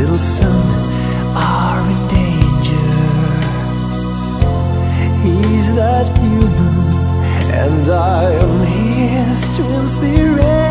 little son are in danger. He's that human, and I am his twin spirit.